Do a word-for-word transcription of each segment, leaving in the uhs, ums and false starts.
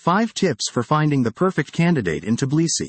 five tips for finding the perfect candidate in Tbilisi.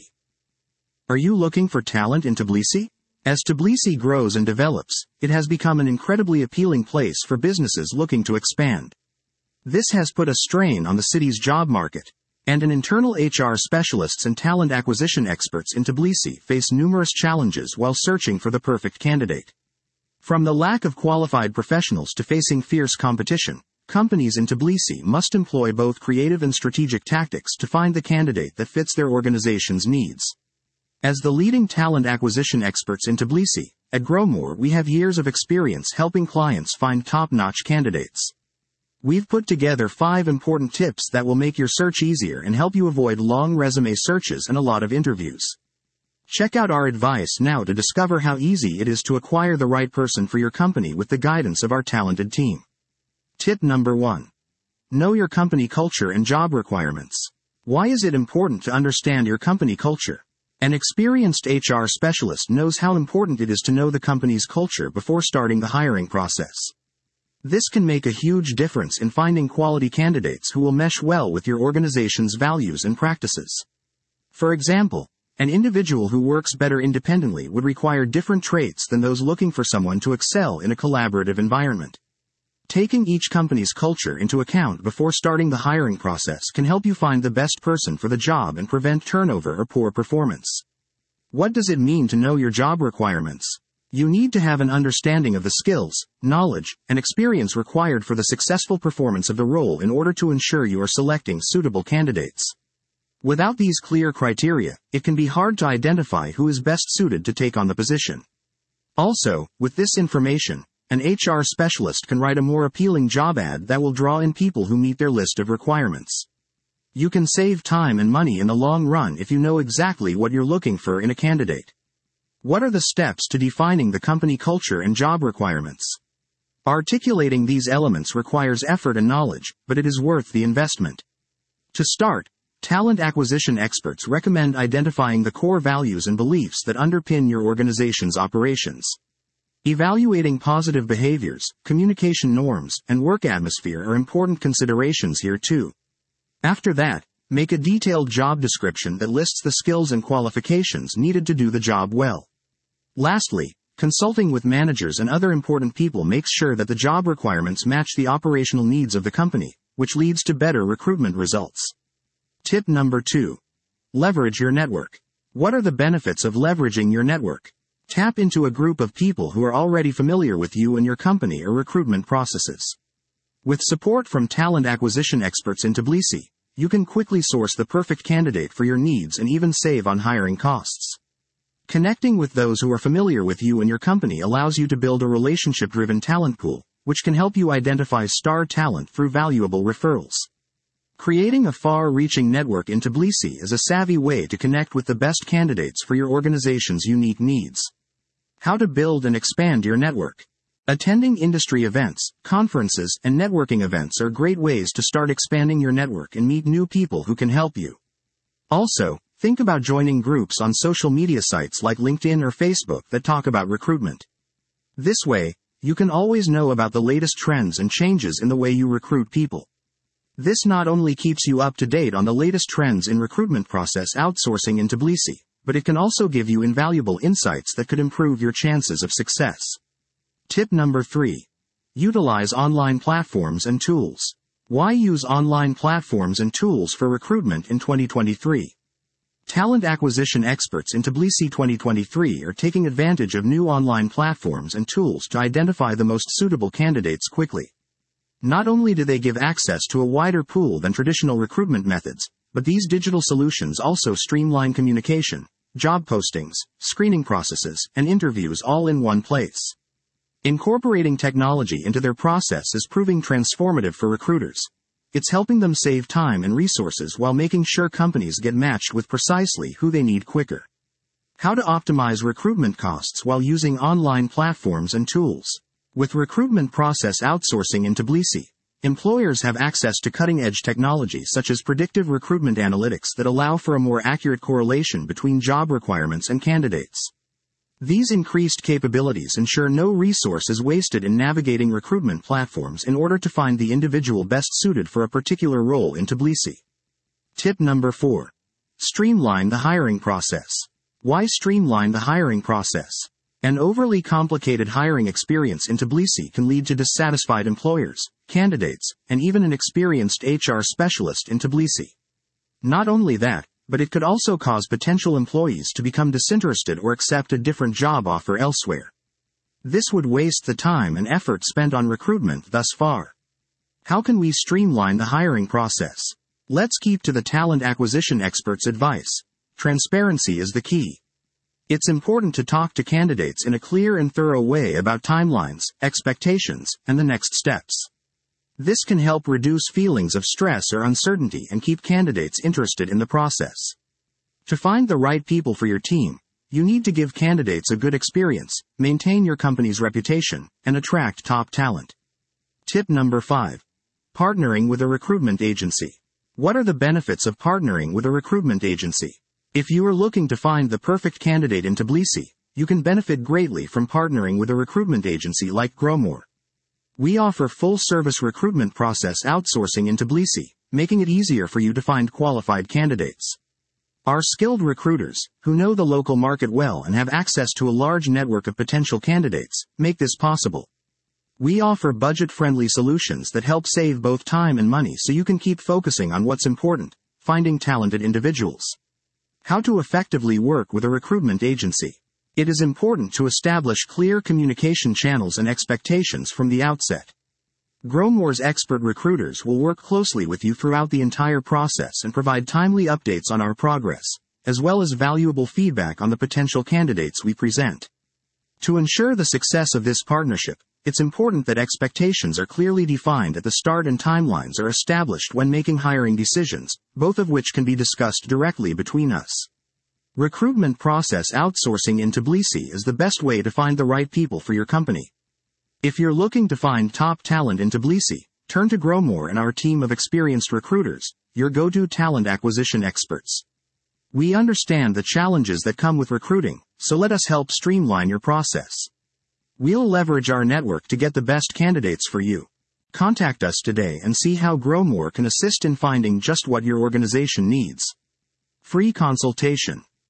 Are you looking for talent in Tbilisi? As Tbilisi grows and develops, it has become an incredibly appealing place for businesses looking to expand. This has put a strain on the city's job market, and an internal H R specialists and talent acquisition experts in Tbilisi face numerous challenges while searching for the perfect candidate. From the lack of qualified professionals to facing fierce competition, companies in Tbilisi must employ both creative and strategic tactics to find the candidate that fits their organization's needs. As the leading talent acquisition experts in Tbilisi, at Growmore we have years of experience helping clients find top-notch candidates. We've put together five important tips that will make your search easier and help you avoid long resume searches and a lot of interviews. Check out our advice now to discover how easy it is to acquire the right person for your company with the guidance of our talented team. Tip number one. Know your company culture and job requirements. Why is it important to understand your company culture? An experienced H R specialist knows how important it is to know the company's culture before starting the hiring process. This can make a huge difference in finding quality candidates who will mesh well with your organization's values and practices. For example, an individual who works better independently would require different traits than those looking for someone to excel in a collaborative environment. Taking each company's culture into account before starting the hiring process can help you find the best person for the job and prevent turnover or poor performance. What does it mean to know your job requirements? You need to have an understanding of the skills, knowledge, and experience required for the successful performance of the role in order to ensure you are selecting suitable candidates. Without these clear criteria, it can be hard to identify who is best suited to take on the position. Also, with this information, an H R specialist can write a more appealing job ad that will draw in people who meet their list of requirements. You can save time and money in the long run if you know exactly what you're looking for in a candidate. What are the steps to defining the company culture and job requirements? Articulating these elements requires effort and knowledge, but it is worth the investment. To start, talent acquisition experts recommend identifying the core values and beliefs that underpin your organization's operations. Evaluating positive behaviors, communication norms, and work atmosphere are important considerations here too. After that, make a detailed job description that lists the skills and qualifications needed to do the job well. Lastly, consulting with managers and other important people makes sure that the job requirements match the operational needs of the company, which leads to better recruitment results. Tip number two. Leverage your network. What are the benefits of leveraging your network? Tap into a group of people who are already familiar with you and your company or recruitment processes. With support from talent acquisition experts in Tbilisi, you can quickly source the perfect candidate for your needs and even save on hiring costs. Connecting with those who are familiar with you and your company allows you to build a relationship-driven talent pool, which can help you identify star talent through valuable referrals. Creating a far-reaching network in Tbilisi is a savvy way to connect with the best candidates for your organization's unique needs. How to build and expand your network. Attending industry events, conferences, and networking events are great ways to start expanding your network and meet new people who can help you. Also, think about joining groups on social media sites like LinkedIn or Facebook that talk about recruitment. This way, you can always know about the latest trends and changes in the way you recruit people. This not only keeps you up to date on the latest trends in recruitment process outsourcing in Tbilisi, but it can also give you invaluable insights that could improve your chances of success. Tip number three. Utilize online platforms and tools. Why use online platforms and tools for recruitment in twenty twenty-three? Talent acquisition experts in Tbilisi twenty twenty-three are taking advantage of new online platforms and tools to identify the most suitable candidates quickly. Not only do they give access to a wider pool than traditional recruitment methods, but these digital solutions also streamline communication, job postings, screening processes, and interviews all in one place. Incorporating technology into their process is proving transformative for recruiters. It's helping them save time and resources while making sure companies get matched with precisely who they need quicker. How to optimize recruitment costs while using online platforms and tools. With recruitment process outsourcing in Tbilisi, employers have access to cutting-edge technology such as predictive recruitment analytics that allow for a more accurate correlation between job requirements and candidates. These increased capabilities ensure no resource is wasted in navigating recruitment platforms in order to find the individual best suited for a particular role in Tbilisi. Tip number four. Streamline the hiring process. Why streamline the hiring process? An overly complicated hiring experience in Tbilisi can lead to dissatisfied employers, candidates, and even an experienced H R specialist in Tbilisi. Not only that, but it could also cause potential employees to become disinterested or accept a different job offer elsewhere. This would waste the time and effort spent on recruitment thus far. How can we streamline the hiring process? Let's keep to the talent acquisition expert's advice. Transparency is the key. It's important to talk to candidates in a clear and thorough way about timelines, expectations, and the next steps. This can help reduce feelings of stress or uncertainty and keep candidates interested in the process. To find the right people for your team, you need to give candidates a good experience, maintain your company's reputation, and attract top talent. Tip number five. Partnering with a recruitment agency. What are the benefits of partnering with a recruitment agency? If you are looking to find the perfect candidate in Tbilisi, you can benefit greatly from partnering with a recruitment agency like Growmore. We offer full-service recruitment process outsourcing in Tbilisi, making it easier for you to find qualified candidates. Our skilled recruiters, who know the local market well and have access to a large network of potential candidates, make this possible. We offer budget-friendly solutions that help save both time and money so you can keep focusing on what's important, finding talented individuals. How to effectively work with a recruitment agency. It is important to establish clear communication channels and expectations from the outset. Growmore's expert recruiters will work closely with you throughout the entire process and provide timely updates on our progress, as well as valuable feedback on the potential candidates we present. To ensure the success of this partnership, it's important that expectations are clearly defined at the start and timelines are established when making hiring decisions, both of which can be discussed directly between us. Recruitment process outsourcing in Tbilisi is the best way to find the right people for your company. If you're looking to find top talent in Tbilisi, turn to Growmore and our team of experienced recruiters, your go-to talent acquisition experts. We understand the challenges that come with recruiting, so let us help streamline your process. We'll leverage our network to get the best candidates for you. Contact us today and see how Growmore can assist in finding just what your organization needs. Free consultation.